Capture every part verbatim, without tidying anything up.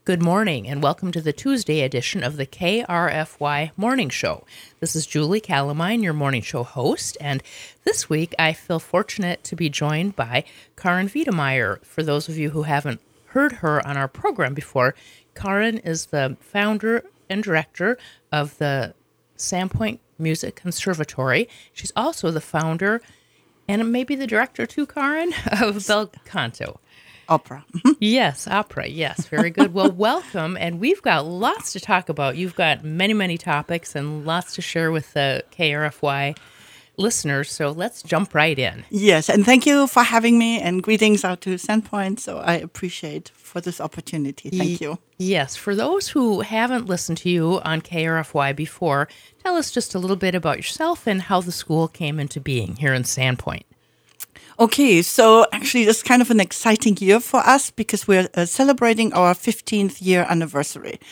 Good morning, and welcome to the Tuesday edition of the K R F Y Morning Show. This is Julie Calamine, your morning show host, and this week I feel fortunate to be joined by Karin Wiedemeyer. For those of you who haven't heard her on our program before, Karin is the founder and director of the Sandpoint Music Conservatory. She's also the founder, and maybe the director too, Karin, of Bel Canto. Opera. Yes, opera. Yes, very good. Well, welcome. And we've got lots to talk about. You've got many, many topics and lots to share with the K R F Y listeners. So let's jump right in. Yes, and thank you for having me, and greetings out to Sandpoint. So I appreciate for this opportunity. Thank you. Yes. For those who haven't listened to you on K R F Y before, tell us just a little bit about yourself and how the school came into being here in Sandpoint. Okay, so actually this is kind of an exciting year for us because we're uh, celebrating our fifteenth year anniversary.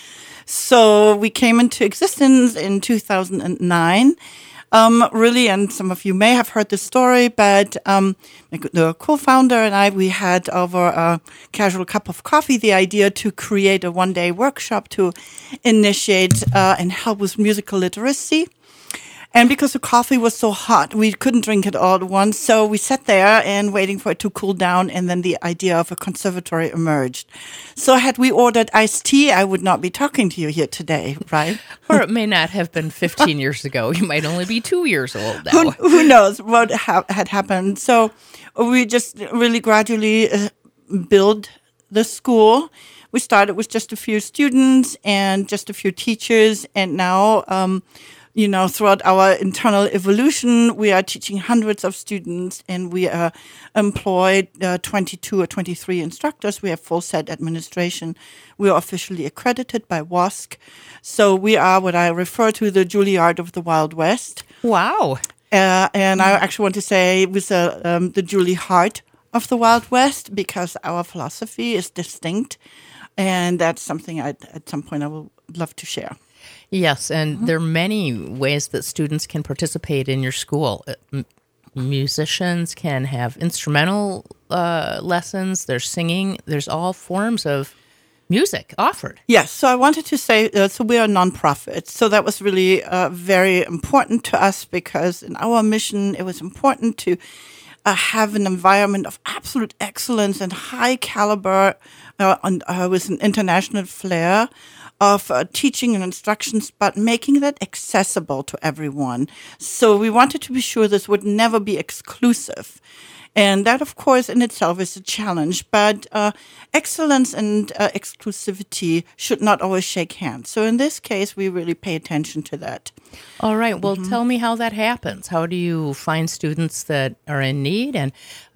So we came into existence in two thousand nine, um, really, and some of you may have heard the story, but um, the co-founder and I, we had over a casual cup of coffee the idea to create a one-day workshop to initiate uh, and help with musical literacy. And because the coffee was so hot, we couldn't drink it all at once. So we sat there and waiting for it to cool down. And then the idea of a conservatory emerged. So had we ordered iced tea, I would not be talking to you here today, right? Or it may not have been fifteen years ago. You might only be two years old now. Who, who knows what ha- had happened. So we just really gradually uh, built the school. We started with just a few students and just a few teachers. And now... Um, You know, throughout our internal evolution, we are teaching hundreds of students, and we uh, employed uh, twenty-two or twenty-three instructors. We have full set administration. We are officially accredited by W A S C. So we are what I refer to the Juilliard of the Wild West. Wow. Uh, and I actually want to say it was uh, um, the Julie Heart of the Wild West because our philosophy is distinct. And that's something I'd, at some point I will love to share. Yes, and mm-hmm. there are many ways that students can participate in your school. M- musicians can have instrumental uh, lessons, there's singing, there's all forms of music offered. Yes, so I wanted to say, uh, so we are a nonprofit. So that was really uh, very important to us because in our mission, it was important to uh, have an environment of absolute excellence and high caliber uh, on, uh, with an international flair of uh, teaching and instructions, but making that accessible to everyone. So we wanted to be sure this would never be exclusive. And that, of course, in itself is a challenge. But uh, excellence and uh, exclusivity should not always shake hands. So in this case, we really pay attention to that. All right. Well, mm-hmm. tell me how that happens. How do you find students that are in need and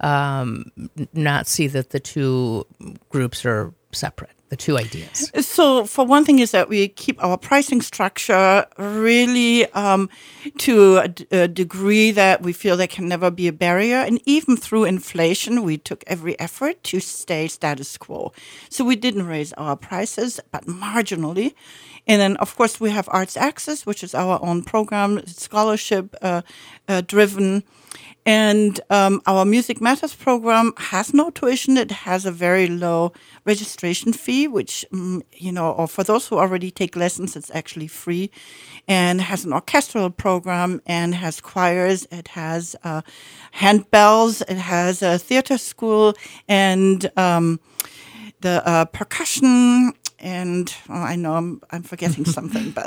um, not see that the two groups are separate? The two ideas. So for one thing is that we keep our pricing structure really um, to a, d- a degree that we feel there can never be a barrier. And even through inflation, we took every effort to stay status quo. So we didn't raise our prices, but marginally. And then, of course, we have Arts Access, which is our own program, scholarship uh, uh, driven. And um, our Music Matters program has no tuition. It has a very low registration fee, which, um, you know, or for those who already take lessons, it's actually free, and has an orchestral program and has choirs. It has uh, handbells. It has a theater school and um, the uh, percussion. And oh, I know I'm, I'm forgetting something, but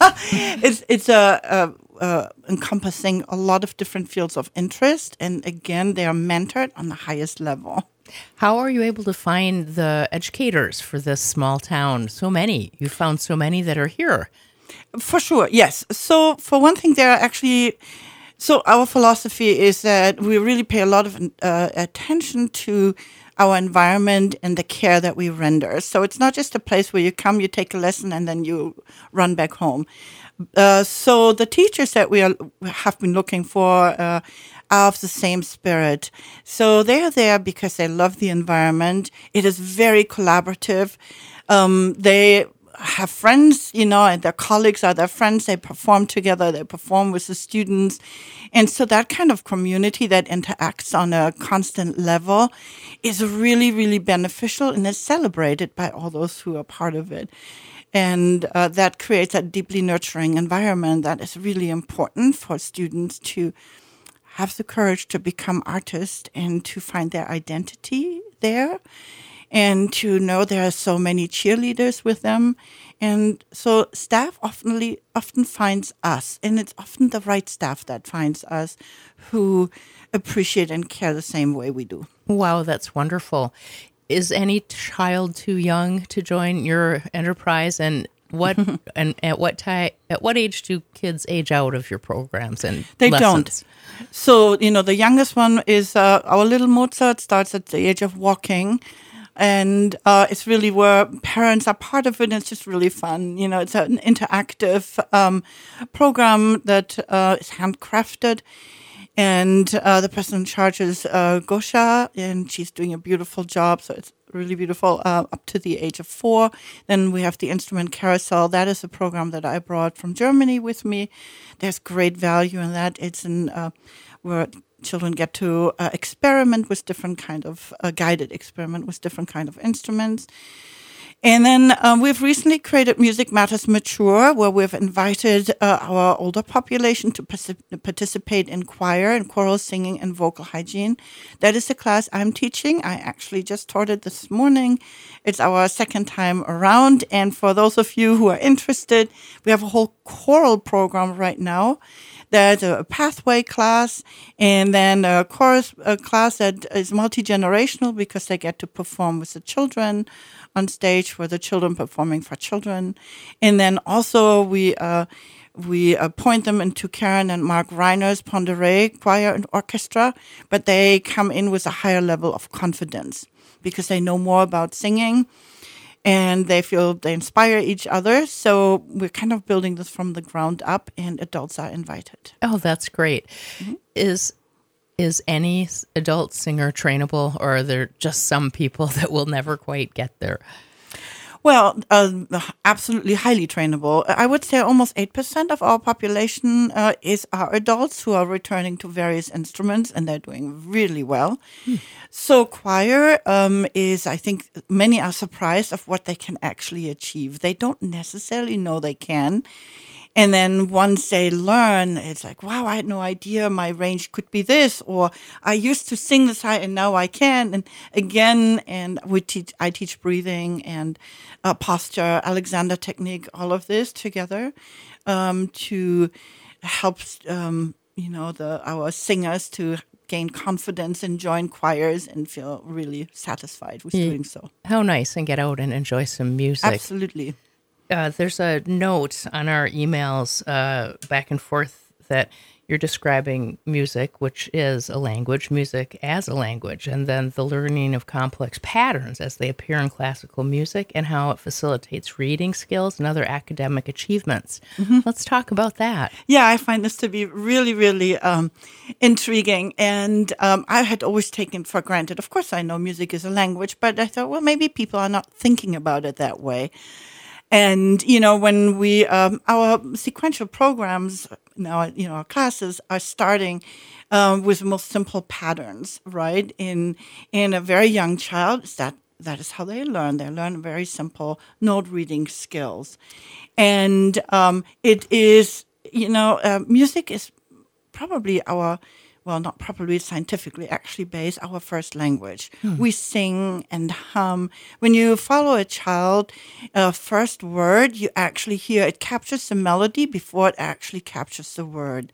it's it's a, a Uh, encompassing a lot of different fields of interest. And again, they are mentored on the highest level. How are you able to find the educators for this small town? So many. You found so many that are here. For sure, yes. So for one thing, there are actually... So our philosophy is that we really pay a lot of uh, attention to our environment and the care that we render. So it's not just a place where you come, you take a lesson, and then you run back home. Uh, so the teachers that we are, have been looking for uh, are of the same spirit. So they are there because they love the environment. It is very collaborative. Um, they have friends, you know, and their colleagues are their friends. They perform together. They perform with the students. And so that kind of community that interacts on a constant level is really, really beneficial and is celebrated by all those who are part of it. And uh, that creates a deeply nurturing environment that is really important for students to have the courage to become artists and to find their identity there, and to know there are so many cheerleaders with them. And so staff often, often finds us, and it's often the right staff that finds us, who appreciate and care the same way we do. Wow, that's wonderful. Is any child too young to join your enterprise? And what and at what time, at what age do kids age out of your programs and they lessons? don't. So, you know, the youngest one is uh, our little Mozart starts at the age of walking. And uh, it's really where parents are part of it. And it's just really fun. You know, it's an interactive um, program that uh, is handcrafted. And uh, the person in charge is uh, Gosha, and she's doing a beautiful job. So it's really beautiful uh, up to the age of four. Then we have the instrument carousel. That is a program that I brought from Germany with me. There's great value in that. It's in uh, where children get to uh, experiment with different kind of uh, guided experiment with different kind of instruments. And then um, we've recently created Music Matters Mature, where we've invited uh, our older population to particip- participate in choir and choral singing and vocal hygiene. That is the class I'm teaching. I actually just taught it this morning. It's our second time around. And for those of you who are interested, we have a whole choral program right now. There's a pathway class, and then a chorus a class that is multi-generational because they get to perform with the children on stage, for the children performing for children. And then also we uh, we uh, point them into Karen and Mark Reiner's Pend Oreille choir and orchestra, but they come in with a higher level of confidence because they know more about singing. And they feel they inspire each other. So we're kind of building this from the ground up, and adults are invited. Oh, that's great. Mm-hmm. Is is any adult singer trainable, or are there just some people that will never quite get there? Well, uh, absolutely highly trainable. I would say almost eight percent of our population uh, is our adults who are returning to various instruments, and they're doing really well. Hmm. So choir um, is, I think, many are surprised of what they can actually achieve. They don't necessarily know they can. And then once they learn, it's like, wow, I had no idea my range could be this, or I used to sing this high and now I can. And again, and we teach, I teach breathing and uh, posture, Alexander technique, all of this together um, to help, um, you know, the our singers to gain confidence and join choirs and feel really satisfied with yeah. doing so. How nice, and get out and enjoy some music. Absolutely. Uh, there's a note on our emails uh, back and forth that you're describing music, which is a language, music as a language, and then the learning of complex patterns as they appear in classical music and how it facilitates reading skills and other academic achievements. Mm-hmm. Let's talk about that. Yeah, I find this to be really, really um, intriguing. And um, I had always taken for granted, of course, I know music is a language, but I thought, well, maybe people are not thinking about it that way. And, you know, when we, um, our sequential programs, now, you know, our classes are starting um, with the most simple patterns, right? In in a very young child, that that is how they learn. They learn very simple note reading skills. And um, it is, you know, uh, music is probably our... well, not probably scientifically, actually based our first language. Hmm. We sing and hum. When you follow a child, uh, first word, you actually hear it captures the melody before it actually captures the word.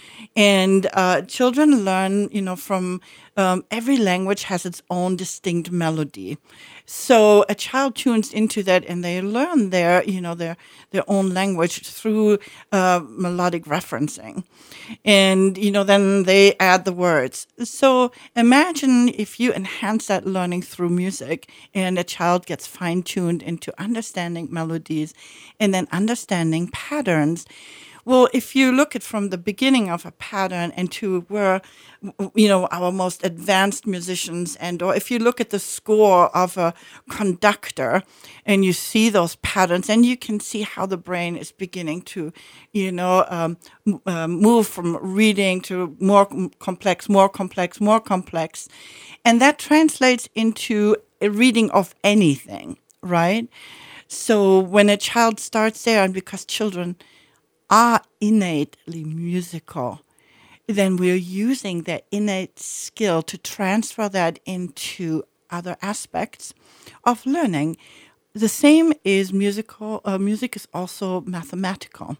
And uh, children learn, you know, from um, every language has its own distinct melody. So a child tunes into that, and they learn their, you know, their their own language through uh, melodic referencing, and you know, then they add the words. So imagine if you enhance that learning through music, and a child gets fine tuned into understanding melodies, and then understanding patterns. Well, if you look at from the beginning of a pattern and to where, you know, our most advanced musicians, and or if you look at the score of a conductor and you see those patterns, and you can see how the brain is beginning to, you know, um, uh, move from reading to more complex, more complex, more complex. And that translates into a reading of anything, right? So when a child starts there, and because children are innately musical, then we're using that innate skill to transfer that into other aspects of learning. The same is musical. Uh, music is also mathematical,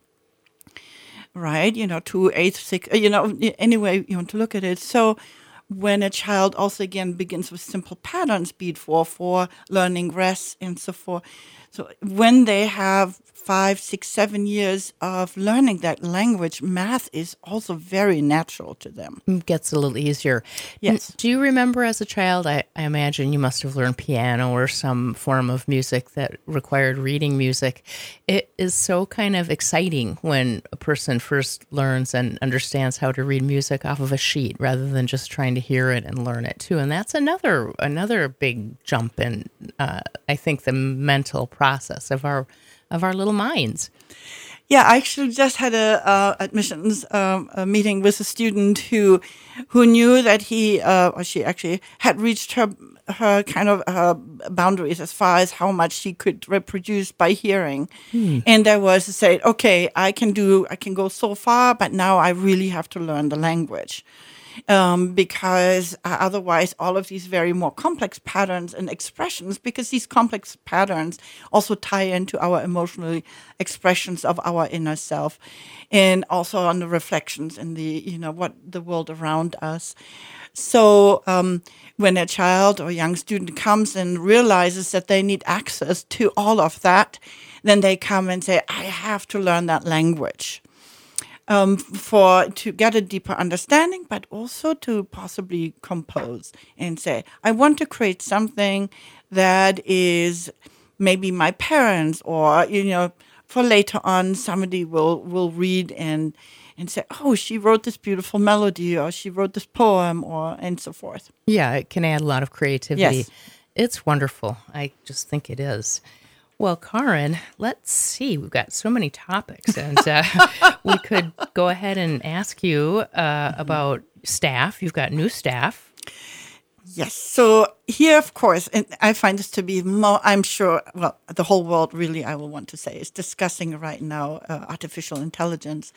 right? You know, two, eight, six, you know, any way you want to look at it. So when a child also, again, begins with simple patterns, be it four, four, learning rest, and so forth. So when they have five, six, seven years of learning that language, math is also very natural to them. It gets a little easier. Yes. Do you remember as a child, I, I imagine you must have learned piano or some form of music that required reading music. It is so kind of exciting when a person first learns and understands how to read music off of a sheet rather than just trying to hear it and learn it too. And that's another another big jump in, uh, I think, the mental process of our of our little minds. Yeah, I actually just had a uh, admissions um, a meeting with a student who who knew that he uh, or she actually had reached her her kind of uh, boundaries as far as how much she could reproduce by hearing. Hmm. And there was to say, okay, I can do I can go so far, but now I really have to learn the language. Um, because uh, otherwise all of these very more complex patterns and expressions, because these complex patterns also tie into our emotional expressions of our inner self, and also on the reflections in the, you know, what the world around us. So um, when a child or young student comes and realizes that they need access to all of that, then they come and say, I have to learn that language. Um, for to get a deeper understanding, but also to possibly compose and say, I want to create something that is maybe my parents, or, you know, for later on, somebody will, will read and and say, oh, she wrote this beautiful melody, or she wrote this poem, or and so forth. Yeah, it can add a lot of creativity. Yes. It's wonderful. I just think it is. Well, Karin, let's see. We've got so many topics, and uh, we could go ahead and ask you uh, about staff. You've got new staff. Yes. So here, of course, and I find this to be more, I'm sure, well, the whole world really, I will want to say, is discussing right now uh, artificial intelligence.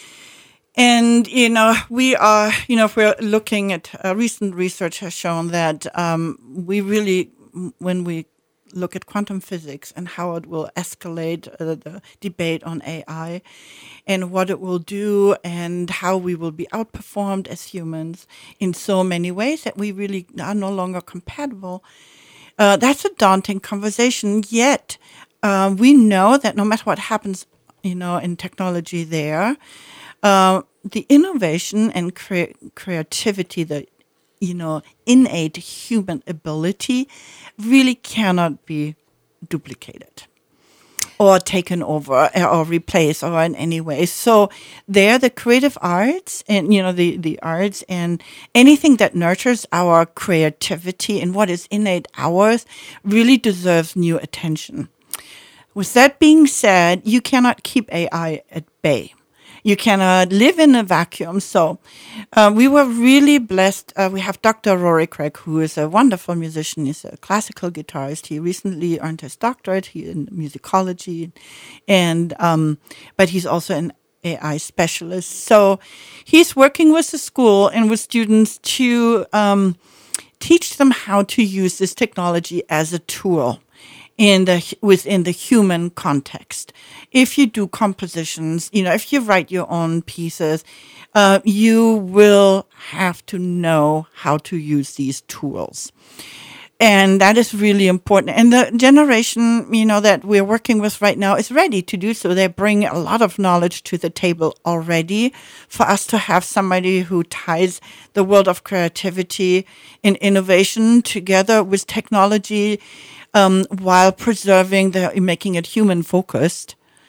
And, you know, we are, you know, if we're looking at uh, recent research has shown that um, we really, when we look at quantum physics and how it will escalate uh, the debate on A I and what it will do and how we will be outperformed as humans in so many ways that we really are no longer compatible. Uh, that's a daunting conversation. Yet uh, we know that no matter what happens, you know, in technology there, uh, the innovation and cre- creativity, the you know, innate human ability really cannot be duplicated or taken over or replaced or in any way. So there, the creative arts and, you know, the, the arts and anything that nurtures our creativity and what is innate ours really deserves new attention. With that being said, you cannot keep A I at bay. You cannot live in a vacuum. So uh, we were really blessed. Uh, we have Doctor Rory Craig, who is a wonderful musician. He's a classical guitarist. He recently earned his doctorate he, in musicology, and um, but he's also an A I specialist. So he's working with the school and with students to um, teach them how to use this technology as a tool in the within the human context. If you do compositions, you know, if you write your own pieces, uh, you will have to know how to use these tools. And that is really important. And the generation, you know, that we're working with right now is ready to do so. They bring a lot of knowledge to the table already. For us to have somebody who ties the world of creativity and innovation together with technology, Um, while preserving the, making it human focused,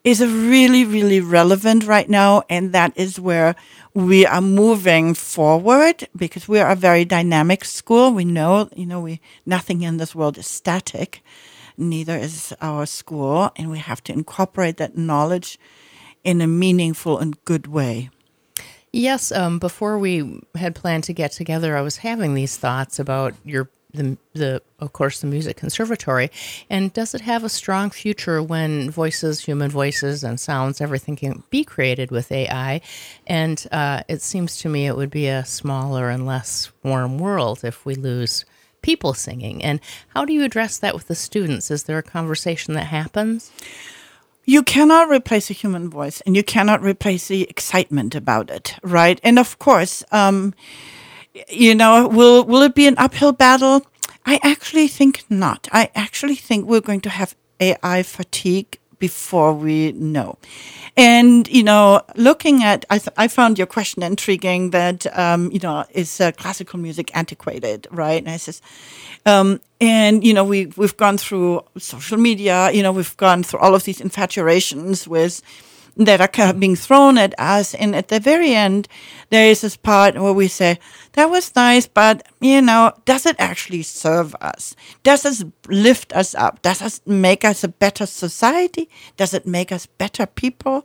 is really, really relevant right now. And that is where we are moving forward, because we are a very dynamic school. We know, you know, we nothing in this world is static. Neither is our school. And we have to incorporate that knowledge in a meaningful and good way. Yes, um, before we had planned to get together, I was having these thoughts about your the the of course the music conservatory, and does it have a strong future when voices, human voices, and sounds, everything can be created with A I? And uh, it seems to me it would be a smaller and less warm world if we lose people singing. And how do you address that with the students? Is there a conversation that happens? You cannot replace a human voice, and you cannot replace the excitement about it, right? And of course, um, you know, will will it be an uphill battle? I actually think not. I actually think we're going to have A I fatigue before we know. And, you know, looking at, I, th- I found your question intriguing that, um, you know, is uh, classical music antiquated, right? And I says, um, and, you know, we, we've gone through social media, you know, we've gone through all of these infatuations with that are kind of being thrown at us. And at the very end, there is this part where we say, that was nice, but, you know, does it actually serve us? Does it lift us up? Does it make us a better society? Does it make us better people?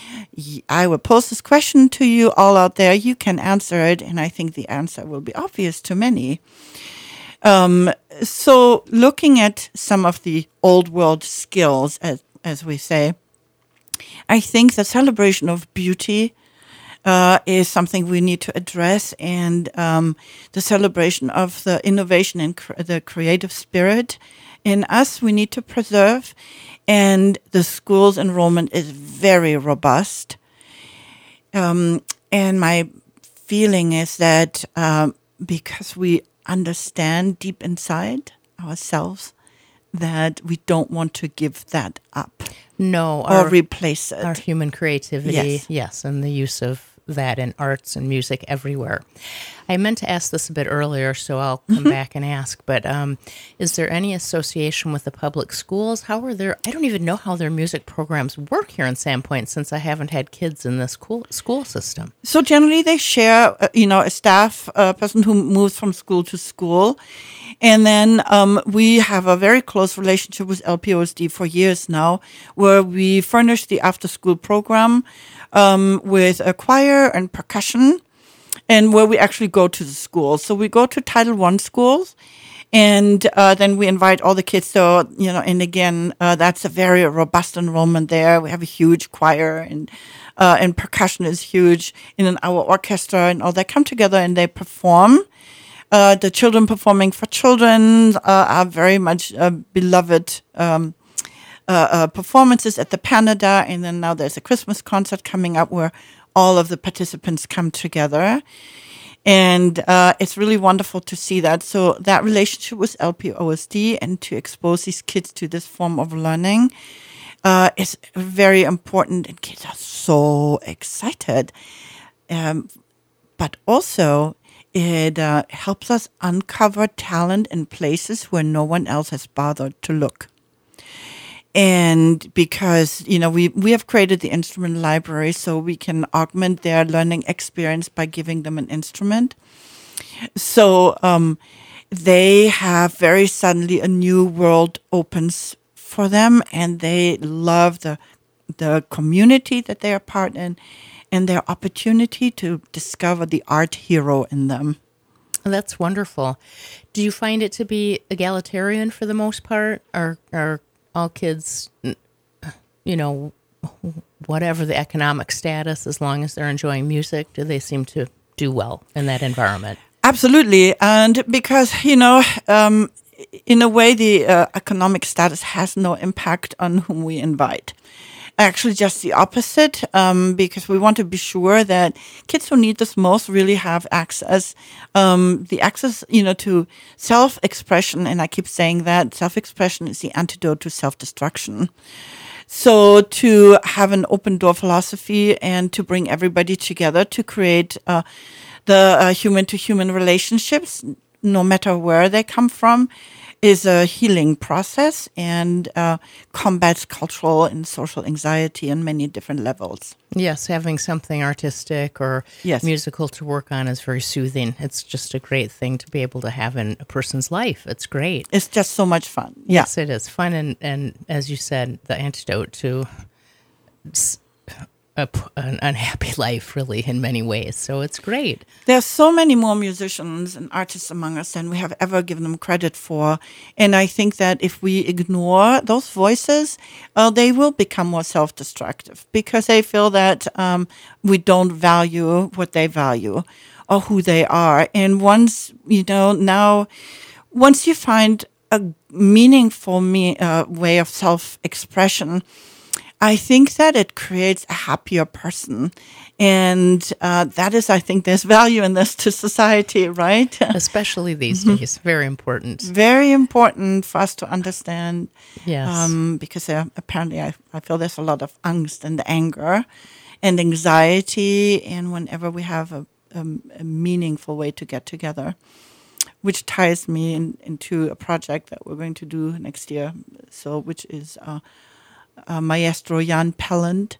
I will pose this question to you all out there. You can answer it, and I think the answer will be obvious to many. Um, so looking at some of the old world skills, as, as we say, I think the celebration of beauty uh, is something we need to address, and um, the celebration of the innovation and cr- the creative spirit in us we need to preserve. And the school's enrollment is very robust. Um, and my feeling is that um, because we understand deep inside ourselves that we don't want to give that up. No. Or our, replace it. Our human creativity, yes. yes, and the use of that in arts and music everywhere. I meant to ask this a bit earlier, so I'll come mm-hmm. back and ask, but um, is there any association with the public schools? How are their, I don't even know how their music programs work here in Sandpoint, since I haven't had kids in this cool school system. So generally they share, uh, you know, a staff uh, person who moves from school to school. And then um, we have a very close relationship with L P O S D for years now, where we furnish the after-school program um, with a choir and percussion, and where we actually go to the schools. So we go to Title One schools, and uh, then we invite all the kids. So, you know, and again, uh, that's a very robust enrollment there. We have a huge choir, and uh, and percussion is huge. And then our orchestra and all that come together and they perform. Uh, the children performing for children uh, are very much uh, beloved um, uh, uh, performances at the Panada. And then now there's a Christmas concert coming up where all of the participants come together. And uh, it's really wonderful to see that. So that relationship with L P O S D and to expose these kids to this form of learning uh, is very important. And kids are so excited. Um, but also, it uh, helps us uncover talent in places where no one else has bothered to look. And because, you know, we, we have created the instrument library so we can augment their learning experience by giving them an instrument. So um, they have very suddenly a new world opens for them, and they love the the community that they are part in and their opportunity to discover the art hero in them. That's wonderful. Do you find it to be egalitarian for the most part? Or are all kids, you know, whatever the economic status, as long as they're enjoying music, do they seem to do well in that environment? Absolutely. And because, you know, um, in a way, the uh, economic status has no impact on whom we invite. Actually, just the opposite, um, because we want to be sure that kids who need this most really have access, um, the access, you know, to self-expression. And I keep saying that self-expression is the antidote to self-destruction. So to have an open door philosophy and to bring everybody together to create uh, the uh, human-to-human relationships, no matter where they come from, is a healing process and uh, combats cultural and social anxiety on many different levels. Yes, having something artistic or Yes. musical to work on is very soothing. It's just a great thing to be able to have in a person's life. It's great. It's just so much fun. Yeah. Yes, it is fun, and, and as you said, the antidote to s- a p an unhappy life, really, in many ways. So it's great. There's so many more musicians and artists among us than we have ever given them credit for. And I think that if we ignore those voices, uh, they will become more self-destructive because they feel that um, we don't value what they value or who they are. And once, you know, now, once you find a meaningful me, uh, way of self-expression, I think that it creates a happier person. And uh, that is, I think, there's value in this to society, right? Especially these days. Very important. Very important for us to understand. Yes. Um, because uh, apparently I, I feel there's a lot of angst and anger and anxiety. And whenever we have a, a, a meaningful way to get together, which ties me in, into a project that we're going to do next year. So, which is... Uh, Uh, Maestro Jan Pelland,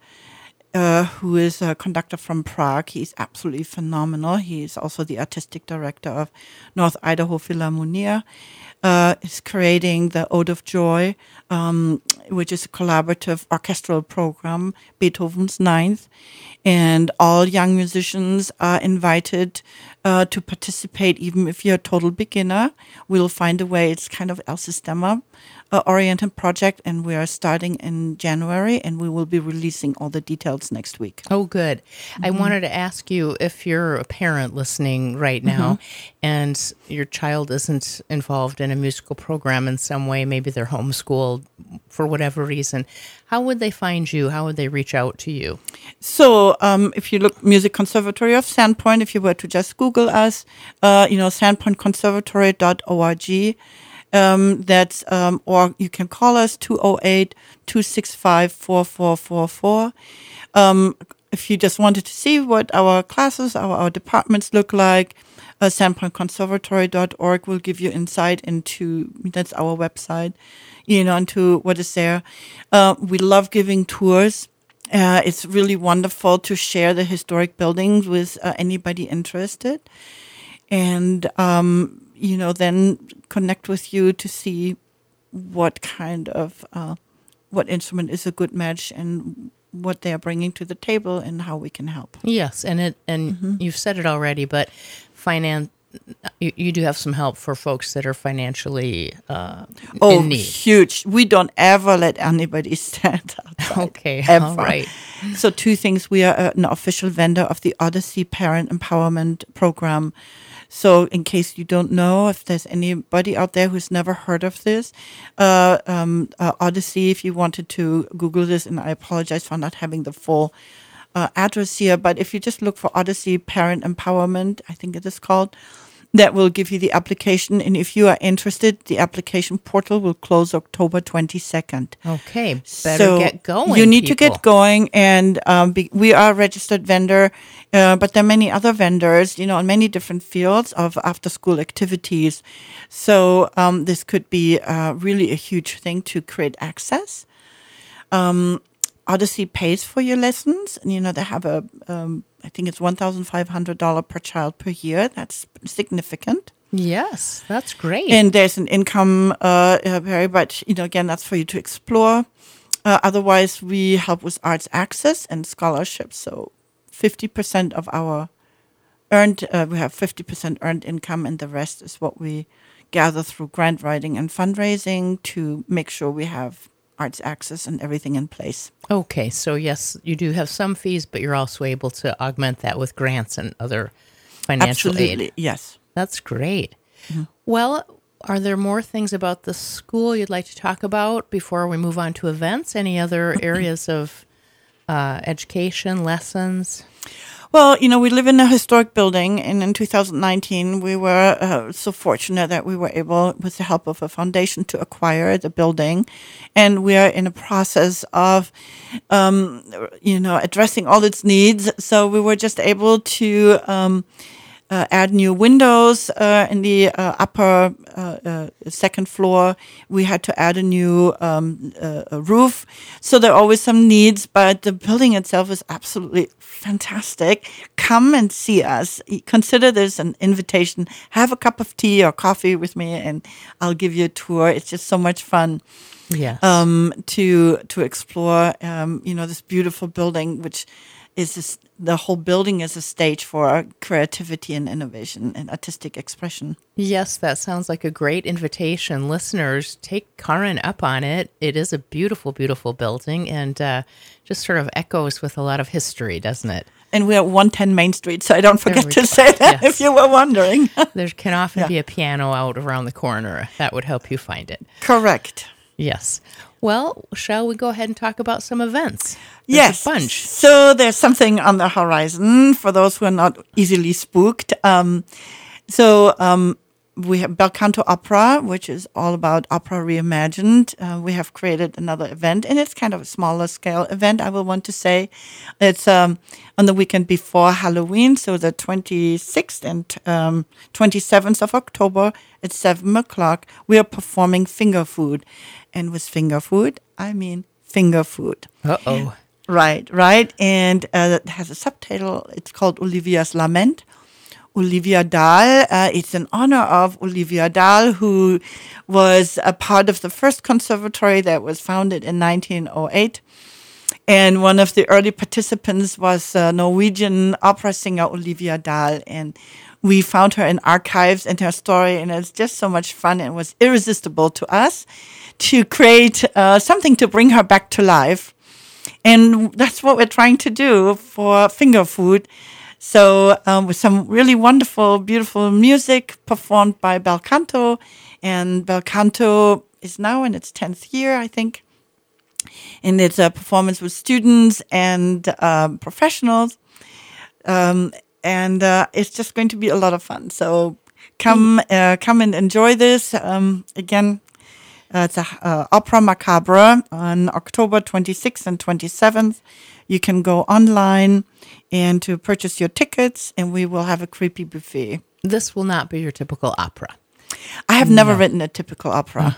uh, who is a conductor from Prague. He's absolutely phenomenal. He is also the artistic director of North Idaho Philharmonia. Uh, is creating the Ode of Joy, um, which is a collaborative orchestral program, Beethoven's Ninth. And all young musicians are invited uh, to participate, even if you're a total beginner. We'll find a way. It's kind of El Sistema uh, oriented project, and we are starting in January, and we will be releasing all the details next week. Oh, good. Mm-hmm. I wanted to ask you if you're a parent listening right now mm-hmm. and your child isn't involved in a musical program in some way, maybe they're homeschooled for whatever reason, how would they find you? How would they reach out to you? So um, if you look Music Conservatory of Sandpoint, if you were to just Google us, uh, you know, sandpoint conservatory dot org. Um, that's, um, or you can call us two oh eight, two six five, four four four four. Um, if you just wanted to see what our classes, our, our departments look like, uh, sandpoint conservatory dot org will give you insight into, that's our website, you know, into what is there. Uh, we love giving tours. Uh, it's really wonderful to share the historic buildings with uh, anybody interested. And, um, you know, then connect with you to see what kind of, uh, what instrument is a good match and what they are bringing to the table and how we can help. Yes, and it and mm-hmm. you've said it already, but finance, you, you do have some help for folks that are financially uh, oh, in need. Huge. We don't ever let anybody stand outside. Okay, ever. All right. So two things. We are an official vendor of the Odyssey Parent Empowerment Program. So in case you don't know, if there's anybody out there who's never heard of this, uh, um, uh, Odyssey, if you wanted to Google this, and I apologize for not having the full uh, address here, but if you just look for Odyssey Parent Empowerment, I think it is called, that will give you the application. And if you are interested, the application portal will close October twenty-second. Okay, better so get going. You need people. to get going. And um, be, we are a registered vendor, uh, but there are many other vendors, you know, in many different fields of after-school activities. So um, this could be uh, really a huge thing to create access. Um, Odyssey pays for your lessons, and you know they have a, um, I think it's one thousand five hundred dollars per child per year. That's significant. Yes, that's great. And there's an income uh, vary, but you know again that's for you to explore. Uh, otherwise, we help with arts access and scholarships. So fifty percent of our earned, uh, we have fifty percent earned income, and the rest is what we gather through grant writing and fundraising to make sure we have arts access and everything in place. Okay, so yes, you do have some fees, but you're also able to augment that with grants and other financial Absolutely, aid. Yes. That's great. Mm-hmm. Well, are there more things about the school you'd like to talk about before we move on to events? Any other areas of uh, education, lessons? Well, you know, we live in a historic building, and in two thousand nineteen, we were uh, so fortunate that we were able, with the help of a foundation, to acquire the building. And we are in a process of, um, you know, addressing all its needs. So we were just able to um, uh, add new windows uh, in the uh, upper uh, uh, second floor. We had to add a new um, uh, a roof. So there are always some needs, but the building itself is absolutely fantastic. Come and see us. Consider this an invitation. Have a cup of tea or coffee with me, and I'll give you a tour. It's just so much fun. Yes. Um, to to explore, um, you know, this beautiful building, which is this, the whole building is a stage for creativity and innovation and artistic expression. Yes, that sounds like a great invitation. Listeners, take Karin up on it. It is a beautiful, beautiful building, and uh, just sort of echoes with a lot of history, doesn't it? And we're at one ten Main Street, so I don't forget to go. say that Yes. if you were wondering. There can often Yeah. be a piano out around the corner. That would help you find it. Correct. Yes. Well, shall we go ahead and talk about some events? There's Yes. a bunch. So there's something on the horizon for those who are not easily spooked. Um, so um, we have Bel Canto Opera, which is all about opera reimagined. Uh, we have created another event, and it's kind of a smaller scale event, I will want to say. It's um, on the weekend before Halloween, so the twenty-sixth and um, twenty-seventh of October at seven o'clock. We are performing finger food. And with finger food, I mean finger food. Uh-oh. Right, right. And uh, it has a subtitle. It's called Olivia's Lament. Olivia Dahl. Uh, it's in honor of Olivia Dahl, who was a part of the first conservatory that was founded in nineteen oh eight. And one of the early participants was uh, Norwegian opera singer Olivia Dahl. And we found her in archives and her story, and it's just so much fun. And it was irresistible to us to create uh, something to bring her back to life. And that's what we're trying to do for finger food. So um, with some really wonderful, beautiful music performed by Bel Canto. And Bel Canto is now in its tenth year, I think. And it's a performance with students and um, professionals. Um, and uh, it's just going to be a lot of fun. So come, uh, come and enjoy this. Um, again, Uh, it's a uh, Opera Macabre on October twenty-sixth and twenty-seventh. You can go online and to purchase your tickets, and we will have a creepy buffet. This will not be your typical opera. I have never written a typical opera.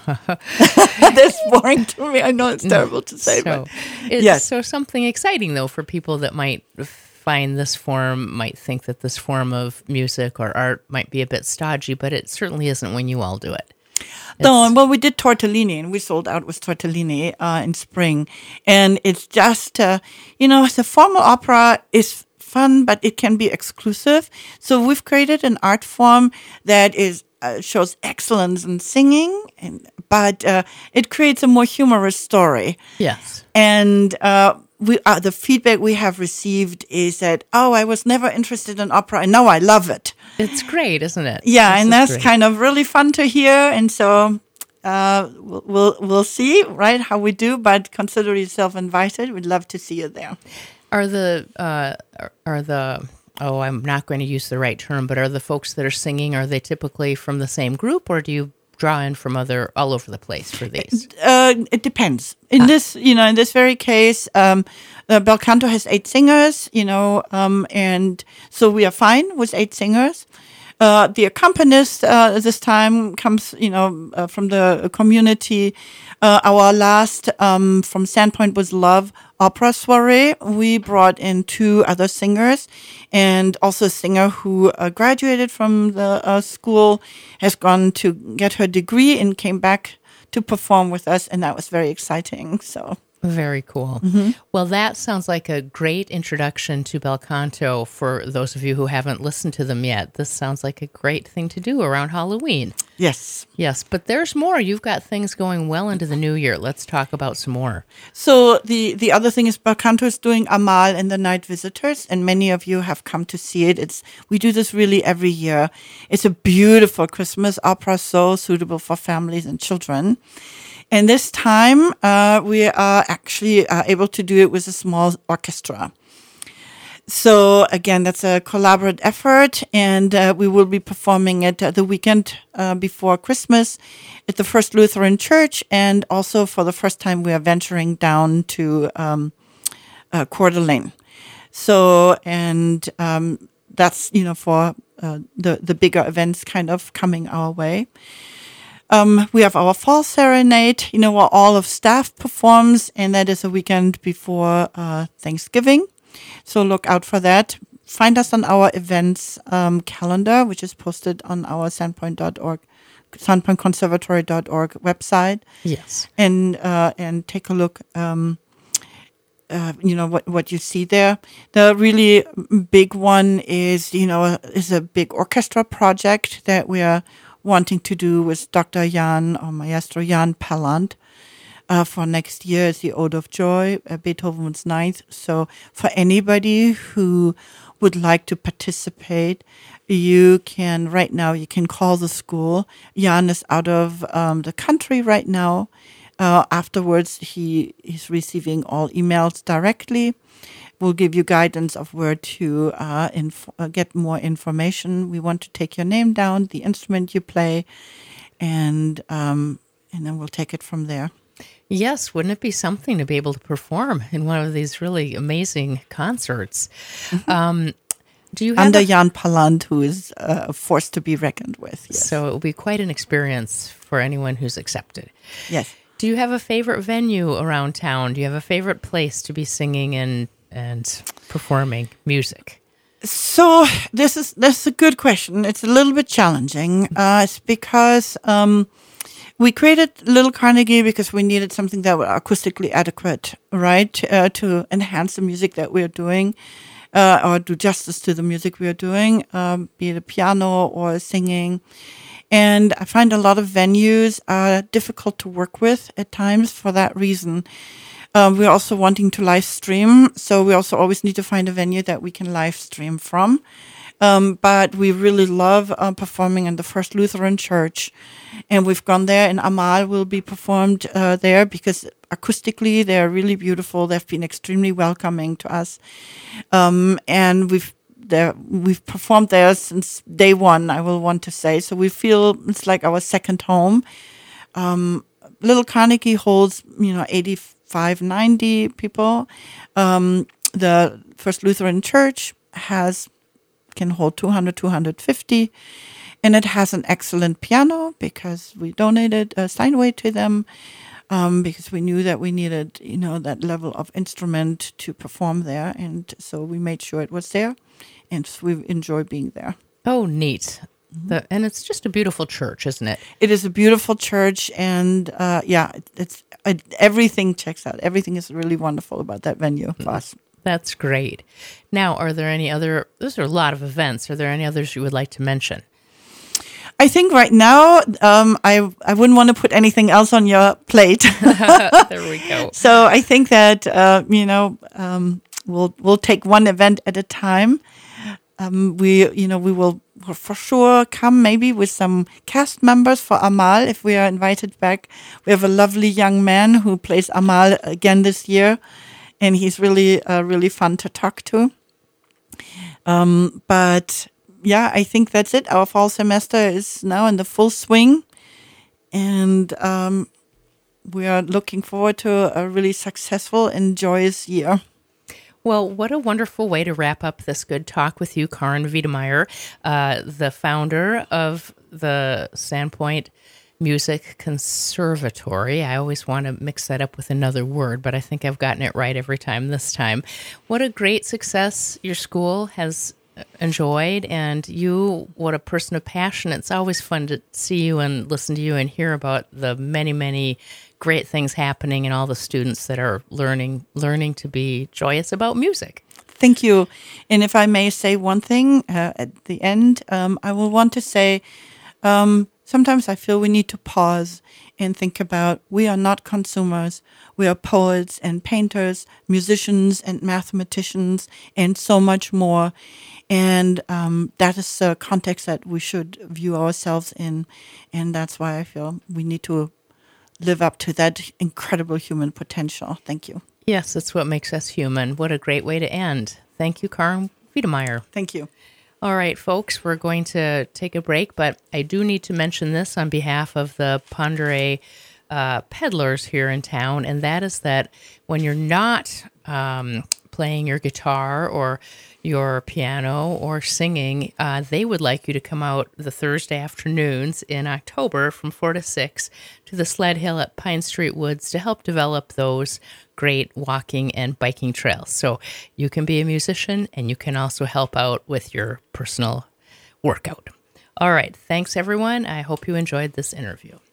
That's boring to me. I know it's terrible to say, So, but it's, yes. so something exciting, though, for people that might find this form, might think that this form of music or art might be a bit stodgy, but it certainly isn't when you all do it. No, well, we did tortellini, and we sold out with tortellini uh, in spring. And it's just, uh, you know, the formal opera is fun, but it can be exclusive. So we've created an art form that is uh, shows excellence in singing, and but uh, it creates a more humorous story. Yes. And uh, we uh, the feedback we have received is that, oh, I was never interested in opera, and now I love it. It's great, isn't it? Yeah, This and is that's great. kind of really fun to hear. And so uh, we'll, we'll we'll see, right, how we do. But consider yourself invited. We'd love to see you there. Are the uh, are- are the oh, I'm not going to use the right term, but are the folks that are singing, are they typically from the same group, or do you draw in from other all over the place for these? Uh, it depends. In this, you know, in this very case, um, uh, Bel Canto has eight singers, you know, um, and so we are fine with eight singers. Uh, the accompanist uh, this time comes, you know, uh, from the community. Uh, our last um, from Sandpoint was Love Opera Soiree. We brought in two other singers, and also a singer who uh, graduated from the uh, school, has gone to get her degree and came back to perform with us, and that was very exciting. So. Very cool. Well, that sounds like a great introduction to Bel Canto for those of you who haven't listened to them yet. This sounds like a great thing to do around Halloween. Yes. Yes, but there's more. You've got things going well into the new year. Let's talk about some more. So the, the other thing is Bel Canto is doing Amal and the Night Visitors, and many of you have come to see it. It's we do this really every year. It's a beautiful Christmas opera, so suitable for families and children. And this time uh, we are actually uh, able to do it with a small orchestra. So again, that's a collaborative effort, and uh, we will be performing it uh, the weekend uh, before Christmas at the First Lutheran Church, and also for the first time we are venturing down to um, uh, Coeur d'Alene. So, and um, that's, you know, for uh, the, the bigger events kind of coming our way. Um, we have our fall serenade, you know, where all of staff performs, and that is a weekend before uh, Thanksgiving. So look out for that. Find us on our events um, calendar, which is posted on our sandpoint dot org, sandpoint conservatory dot org website. Yes. And uh, and take a look, um, uh, you know, what, what you see there. The really big one is, you know, is a big orchestra project that we are wanting to do with Doctor Jan, or Maestro Jan Pallant, uh, for next year is the Ode of Joy, uh, Beethoven's Ninth. So for anybody who would like to participate, you can, right now, you can call the school. Jan is out of um, the country right now. Uh, afterwards, he is receiving all emails directly. We'll give you guidance of where to uh, inf- uh, get more information. We want to take your name down, the instrument you play, and um, and then we'll take it from there. Yes, wouldn't it be something to be able to perform in one of these really amazing concerts? Mm-hmm. Um, do you have under a- Jan Pallant, who is uh, a force to be reckoned with? Yes. So it will be quite an experience for anyone who's accepted. Yes. Do you have a favorite venue around town? Do you have a favorite place to be singing and and performing music? So this is this is a good question. It's a little bit challenging. Uh, it's because um, we created Little Carnegie because we needed something that was acoustically adequate, right, uh, to enhance the music that we're doing, uh, or do justice to the music we're doing, um, be it a piano or singing. And I find a lot of venues are difficult to work with at times for that reason. Um, we're also wanting to live stream, so we also always need to find a venue that we can live stream from. Um, but we really love uh, performing in the First Lutheran Church, and we've gone there, and Amal will be performed uh, there because acoustically they're really beautiful. They've been extremely welcoming to us, um, and we've there we've performed there since day one, I will want to say. So we feel it's like our second home. Um, Little Carnegie holds, you know, eighty-five, ninety people. Um, the First Lutheran Church has can hold two hundred, two hundred fifty, and it has an excellent piano because we donated a Steinway to them um, because we knew that we needed, you know, that level of instrument to perform there, and so we made sure it was there, and so we enjoy being there. Oh, neat. The, and it's just a beautiful church, isn't it? It is a beautiful church, and uh, yeah, it's it, everything checks out. Everything is really wonderful about that venue for us. That's great. Now, are there any other, those are a lot of events. Are there any others you would like to mention? I think right now, um, I I wouldn't want to put anything else on your plate. There we go. So I think that, uh, you know, um, we'll we'll take one event at a time. Um, we, you know, we will for sure come maybe with some cast members for Amal if we are invited back. We have a lovely young man who plays Amal again this year, and he's really, uh, really fun to talk to. Um, but yeah, I think that's it. Our fall semester is now in the full swing, and um, we are looking forward to a really successful and joyous year. Well, what a wonderful way to wrap up this good talk with you, Karin Wiedemeyer, uh, the founder of the Sandpoint Music Conservatory. I always want to mix that up with another word, but I think I've gotten it right every time this time. What a great success your school has enjoyed, and you, what a person of passion. It's always fun to see you and listen to you and hear about the many, many great things happening and all the students that are learning learning to be joyous about music. Thank you. And if I may say one thing uh, at the end, um, I will want to say um, sometimes I feel we need to pause and think about we are not consumers. We are poets and painters, musicians and mathematicians, and so much more. And um, that is the context that we should view ourselves in. And that's why I feel we need to live up to that incredible human potential. Thank you. Yes, that's what makes us human. What a great way to end. Thank you, Karin Wiedemeyer. Thank you. All right, folks, we're going to take a break, but I do need to mention this on behalf of the Pend Oreille uh, peddlers here in town, and that is that when you're not um, playing your guitar or your piano or singing, uh, they would like you to come out the Thursday afternoons in October from four to six to the sled hill at Pine Street Woods to help develop those great walking and biking trails. So you can be a musician and you can also help out with your personal workout. All right. Thanks, everyone. I hope you enjoyed this interview.